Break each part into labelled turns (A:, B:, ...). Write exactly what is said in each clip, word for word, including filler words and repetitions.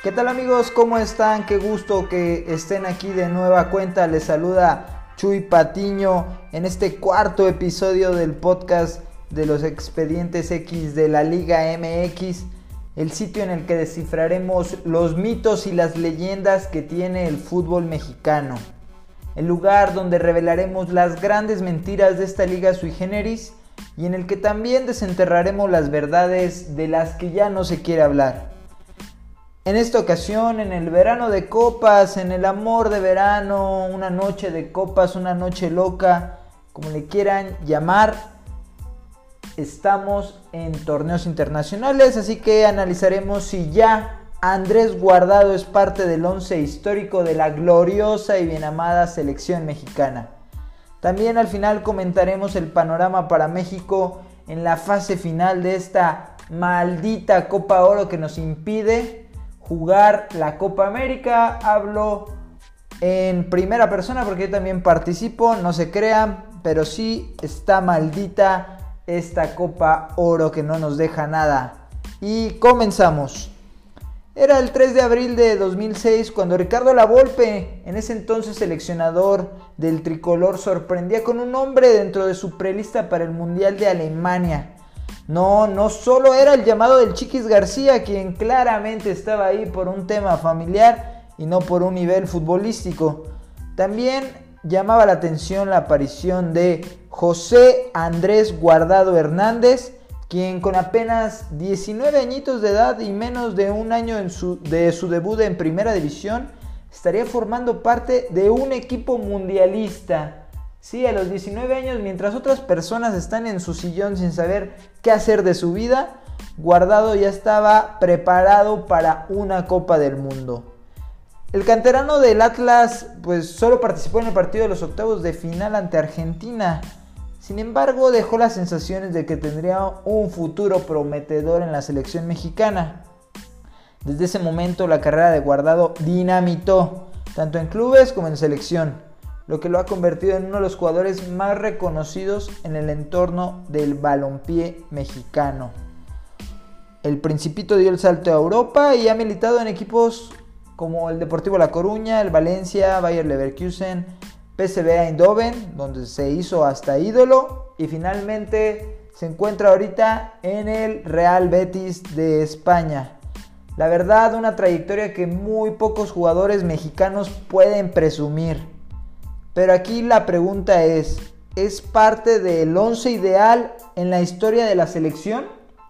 A: ¿Qué tal amigos? ¿Cómo están? Qué gusto que estén aquí de nueva cuenta. Les saluda Chuy Patiño en este cuarto episodio del podcast de los Expedientes X de la Liga M X, el sitio en el que descifraremos los mitos y las leyendas que tiene el fútbol mexicano, el lugar donde revelaremos las grandes mentiras de esta liga sui generis y en el que también desenterraremos las verdades de las que ya no se quiere hablar. En esta ocasión, en el verano de copas, en el amor de verano, una noche de copas, una noche loca, como le quieran llamar, estamos en torneos internacionales, así que analizaremos si ya Andrés Guardado es parte del once histórico de la gloriosa y bien amada selección mexicana. También al final comentaremos el panorama para México en la fase final de esta maldita Copa Oro que nos impide jugar la Copa América. Hablo en primera persona porque yo también participo, no se crean, pero sí está maldita esta Copa Oro que no nos deja nada. Y comenzamos. Era el tres de abril de dos mil seis cuando Ricardo Lavolpe, en ese entonces seleccionador del tricolor, sorprendía con un nombre dentro de su prelista para el Mundial de Alemania. No, no solo era el llamado del Chiquis García, quien claramente estaba ahí por un tema familiar y no por un nivel futbolístico. También llamaba la atención la aparición de José Andrés Guardado Hernández, quien con apenas diecinueve añitos de edad y menos de un año en su, de su debut en Primera División, estaría formando parte de un equipo mundialista. Sí, a los diecinueve años, mientras otras personas están en su sillón sin saber qué hacer de su vida, Guardado ya estaba preparado para una Copa del Mundo. El canterano del Atlas pues solo participó en el partido de los octavos de final ante Argentina. Sin embargo, dejó las sensaciones de que tendría un futuro prometedor en la selección mexicana. Desde ese momento la carrera de Guardado dinamitó, tanto en clubes como en selección, lo que lo ha convertido en uno de los jugadores más reconocidos en el entorno del balompié mexicano. El Principito dio el salto a Europa y ha militado en equipos como el Deportivo La Coruña, el Valencia, Bayer Leverkusen, P S V Eindhoven, donde se hizo hasta ídolo, y finalmente se encuentra ahorita en el Real Betis de España. La verdad, una trayectoria que muy pocos jugadores mexicanos pueden presumir. Pero aquí la pregunta es, ¿es parte del once ideal en la historia de la selección?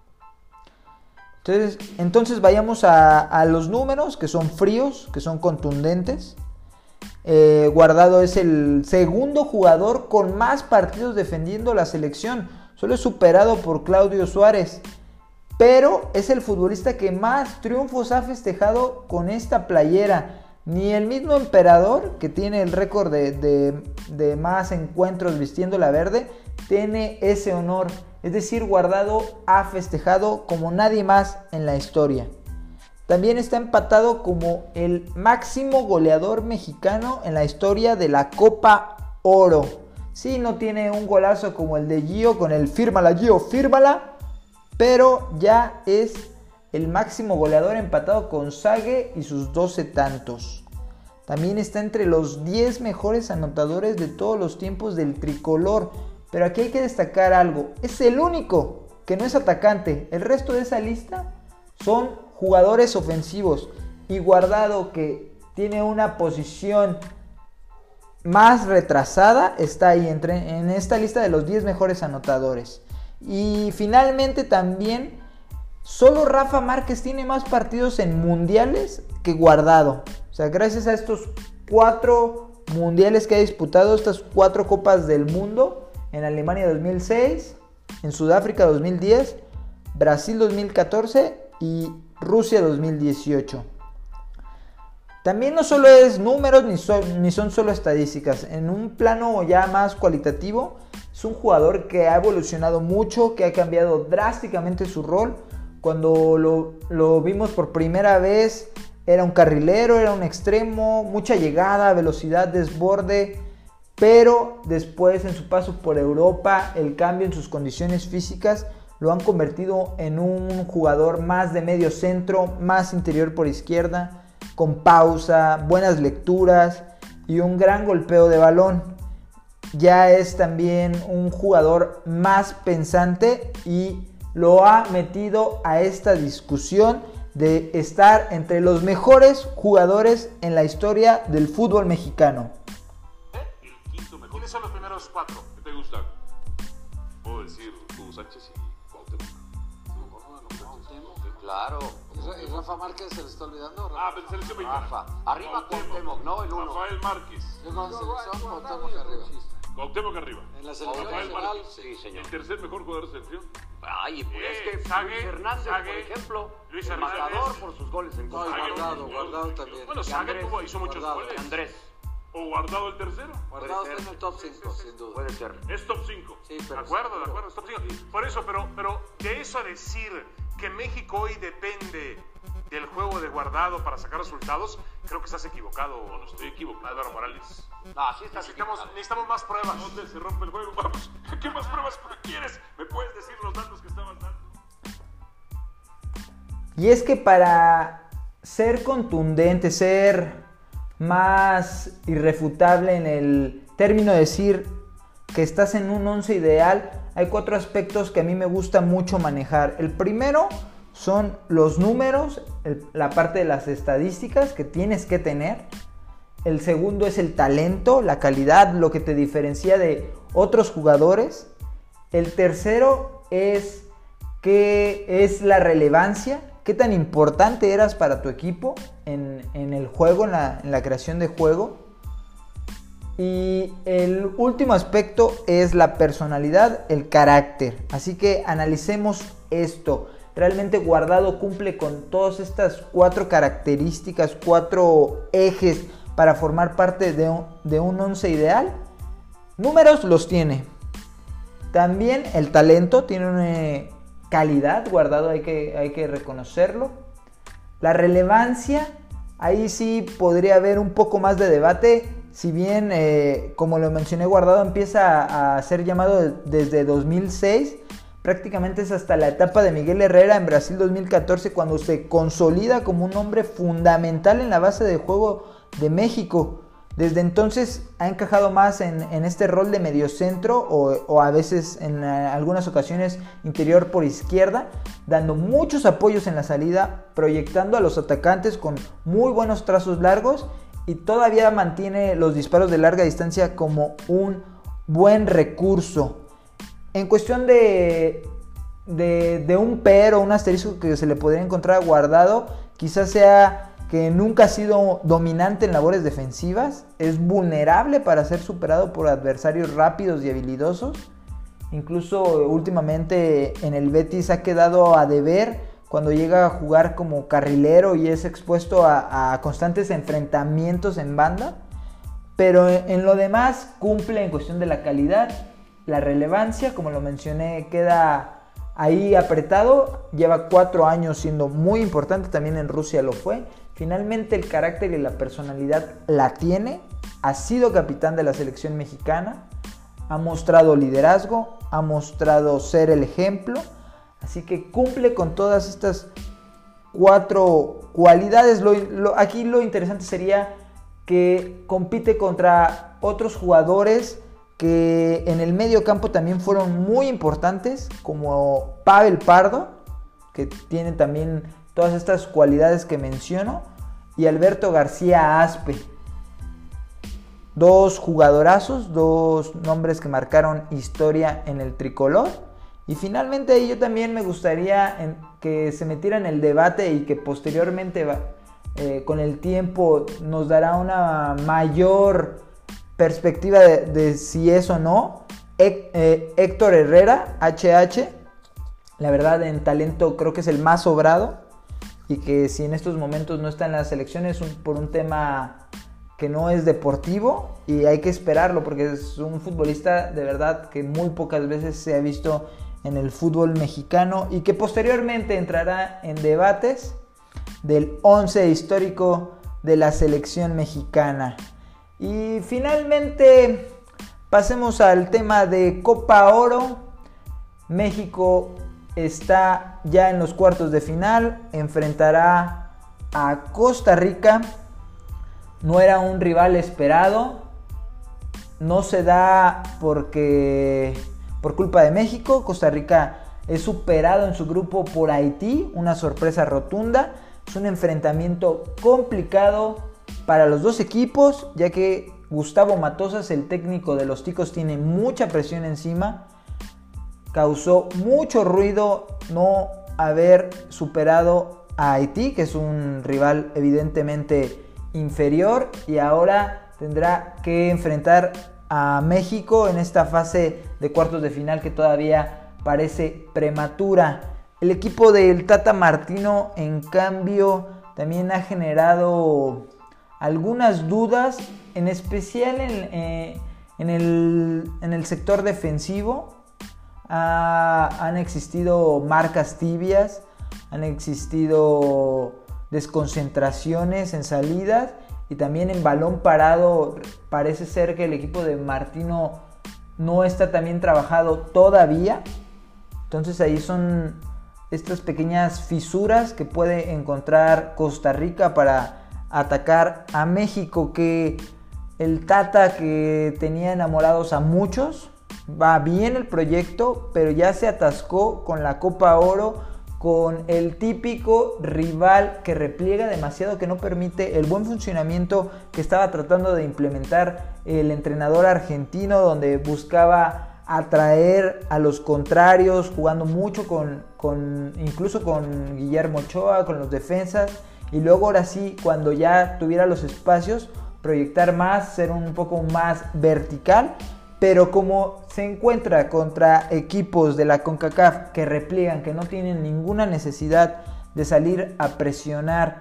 A: Entonces, entonces vayamos a, a los números, que son fríos, que son contundentes. Eh, Guardado es el segundo jugador con más partidos defendiendo la selección, solo es superado por Claudio Suárez, pero es el futbolista que más triunfos ha festejado con esta playera. Ni el mismo Emperador, que tiene el récord de, de, de más encuentros vistiendo la verde, tiene ese honor. Es decir, Guardado ha festejado como nadie más en la historia. También está empatado como el máximo goleador mexicano en la historia de la Copa Oro. Sí, no tiene un golazo como el de Gio con el fírmala Gio, fírmala, pero ya es el máximo goleador, empatado con Sague y sus doce tantos. También está entre los diez mejores anotadores de todos los tiempos del tricolor. Pero aquí hay que destacar algo. Es el único que no es atacante. El resto de esa lista son jugadores ofensivos. Y Guardado, que tiene una posición más retrasada, está ahí entre, en esta lista de los diez mejores anotadores. Y finalmente también solo Rafa Márquez tiene más partidos en mundiales que Guardado. O sea, gracias a estos cuatro mundiales que ha disputado, estas cuatro copas del mundo, en Alemania dos mil seis, en Sudáfrica dos mil diez, Brasil dos mil catorce y Rusia dos mil dieciocho. También no solo es números ni son, ni son solo estadísticas. En un plano ya más cualitativo, es un jugador que ha evolucionado mucho, que ha cambiado drásticamente su rol. Cuando lo, lo vimos por primera vez, era un carrilero, era un extremo, mucha llegada, velocidad, desborde, pero después en su paso por Europa, el cambio en sus condiciones físicas lo han convertido en un jugador más de medio centro, más interior por izquierda, con pausa, buenas lecturas y un gran golpeo de balón. Ya es también un jugador más pensante y lo ha metido a esta discusión de estar entre los mejores jugadores en la historia del fútbol mexicano.
B: El quinto mejor. ¿Quiénes son los primeros cuatro que te gustan? Puedo decir Hugo Sánchez y Cuauhtémoc.
C: Claro. ¿Y Rafa Márquez se le está olvidando? Rafa.
B: Ah, pero selección mexicana.
C: Rafa. Arriba Cuauhtémoc, ¿no? El uno.
B: Rafael Márquez.
C: Yo con la selección Cuauhtémoc arriba.
B: Cuauhtémoc arriba.
C: En la selección
B: Rafael
C: nacional,
B: Márquez.
C: sí, señor.
B: El tercer mejor jugador de selección.
D: Ay, pues
B: Eh,
D: es que
B: Sague,
D: Luis Hernández,
B: Sague,
D: por ejemplo,
B: Luis
D: el
B: Hernández.
D: matador por sus goles en
C: No,
D: Copa.
C: y Guardado, Guardado también.
B: Bueno, Sague
D: Andrés,
B: tuvo, hizo muchos
C: Guardado.
B: goles.
D: Andrés,
B: O Guardado el tercero.
C: Guardado
D: puede
C: está en
D: ser.
C: el top cinco, sin duda.
D: puede ser.
B: Es top cinco.
C: Sí, pero
B: de acuerdo,
C: seguro.
B: de acuerdo, es top cinco. Por eso, pero, pero de eso a decir que México hoy depende del juego de Guardado para sacar resultados, creo que estás equivocado. No estoy equivocado, Álvaro Morales.
D: No, sí estás
B: Necesitamos,
D: equivocado.
B: necesitamos más pruebas. ¿Dónde se rompe el juego? Vamos. ¿Qué más pruebas quieres? ¿Me puedes decir los datos que estabas dando?
A: Y es que para ser contundente, ser más irrefutable en el término de decir que estás en un once ideal, hay cuatro aspectos que a mí me gusta mucho manejar. El primero son los números, el, la parte de las estadísticas que tienes que tener. El segundo es el talento, la calidad, lo que te diferencia de otros jugadores. El tercero es qué es la relevancia, qué tan importante eras para tu equipo en, en el juego, en la, en la creación de juego. Y el último aspecto es la personalidad, el carácter. Así que analicemos esto. Realmente Guardado cumple con todas estas cuatro características, cuatro ejes para formar parte de un, de un once ideal. Números los tiene. También el talento, tiene una calidad, Guardado hay que, hay que reconocerlo. La relevancia, ahí sí podría haber un poco más de debate. Si bien, eh, como lo mencioné, Guardado empieza a ser llamado desde dos mil seis, prácticamente es hasta la etapa de Miguel Herrera en Brasil dos mil catorce cuando se consolida como un hombre fundamental en la base de juego de México. Desde entonces ha encajado más en, en este rol de mediocentro o, o a veces en algunas ocasiones interior por izquierda, dando muchos apoyos en la salida, proyectando a los atacantes con muy buenos trazos largos y todavía mantiene los disparos de larga distancia como un buen recurso. En cuestión de, de, de un pero, un asterisco que se le podría encontrar a Guardado, quizás sea que nunca ha sido dominante en labores defensivas, es vulnerable para ser superado por adversarios rápidos y habilidosos. Incluso últimamente en el Betis ha quedado a deber cuando llega a jugar como carrilero y es expuesto a, a constantes enfrentamientos en banda. Pero en lo demás cumple en cuestión de la calidad, la relevancia, como lo mencioné, queda ahí apretado. Lleva cuatro años siendo muy importante, también en Rusia lo fue. Finalmente el carácter y la personalidad la tiene, ha sido capitán de la selección mexicana, ha mostrado liderazgo, ha mostrado ser el ejemplo, así que cumple con todas estas cuatro cualidades. Lo, lo, aquí lo interesante sería que compite contra otros jugadores que en el medio campo también fueron muy importantes, como Pavel Pardo, que tiene también todas estas cualidades que menciono, y Alberto García Aspe. Dos jugadorazos, dos nombres que marcaron historia en el tricolor. Y finalmente yo también me gustaría en, que se metiera en el debate y que posteriormente eh, con el tiempo nos dará una mayor perspectiva de, de si es o no. He, eh, Héctor Herrera, H H, la verdad en talento creo que es el más sobrado. Y que si en estos momentos no está en las selecciones por un tema que no es deportivo y hay que esperarlo porque es un futbolista de verdad que muy pocas veces se ha visto en el fútbol mexicano y que posteriormente entrará en debates del once histórico de la selección mexicana. Y finalmente pasemos al tema de Copa Oro. México está ya en los cuartos de final, enfrentará a Costa Rica. No era un rival esperado, no se da porque por culpa de México. Costa Rica es superado en su grupo por Haití, una sorpresa rotunda. Es un enfrentamiento complicado para los dos equipos, ya que Gustavo Matosas, el técnico de los Ticos, tiene mucha presión encima. Causó mucho ruido no haber superado a Haití, que es un rival evidentemente inferior, y ahora tendrá que enfrentar a México en esta fase de cuartos de final que todavía parece prematura. El equipo del Tata Martino, en cambio, también ha generado algunas dudas, en especial en, eh, en, el, en el sector defensivo. Ah, han existido marcas tibias, han existido desconcentraciones en salidas, y también en balón parado parece ser que el equipo de Martino no está tan bien trabajado todavía. Entonces ahí son estas pequeñas fisuras que puede encontrar Costa Rica para atacar a México, que el Tata, que tenía enamorados a muchos, va bien el proyecto, pero ya se atascó con la Copa Oro, con el típico rival que repliega demasiado, que no permite el buen funcionamiento que estaba tratando de implementar el entrenador argentino, donde buscaba atraer a los contrarios, jugando mucho con, con incluso con Guillermo Ochoa, con los defensas, y luego ahora sí, cuando ya tuviera los espacios, proyectar más, ser un poco más vertical. Pero como se encuentra contra equipos de la CONCACAF que repliegan, que no tienen ninguna necesidad de salir a presionar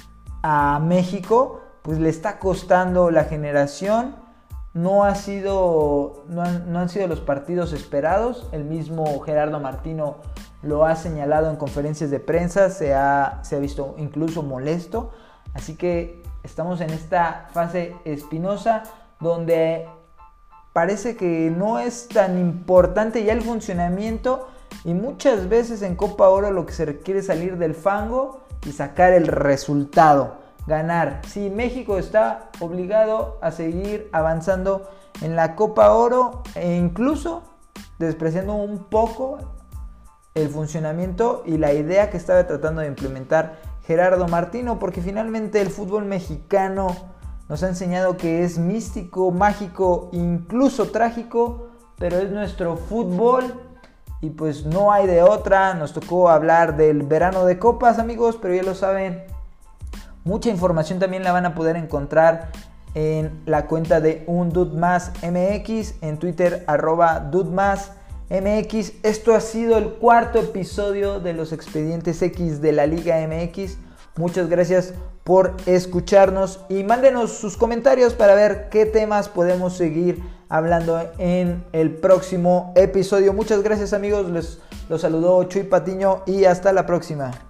A: a México, pues le está costando la generación. No, ha sido, no, han, no han sido los partidos esperados. El mismo Gerardo Martino lo ha señalado en conferencias de prensa, se ha, se ha visto incluso molesto. Así que estamos en esta fase espinosa donde parece que no es tan importante ya el funcionamiento, y muchas veces en Copa Oro lo que se requiere es salir del fango y sacar el resultado, ganar. Sí, México está obligado a seguir avanzando en la Copa Oro, e incluso despreciando un poco el funcionamiento y la idea que estaba tratando de implementar Gerardo Martino, porque finalmente el fútbol mexicano nos ha enseñado que es místico, mágico, incluso trágico, pero es nuestro fútbol y pues no hay de otra. Nos tocó hablar del verano de copas, amigos, pero ya lo saben, mucha información también la van a poder encontrar en la cuenta de Un Dude Más M X, en Twitter, arroba Dude Más M X. Esto ha sido el cuarto episodio de los Expedientes X de la Liga M X. Muchas gracias por escucharnos y mándenos sus comentarios para ver qué temas podemos seguir hablando en el próximo episodio. Muchas gracias, amigos, les los saludó Chuy Patiño y hasta la próxima.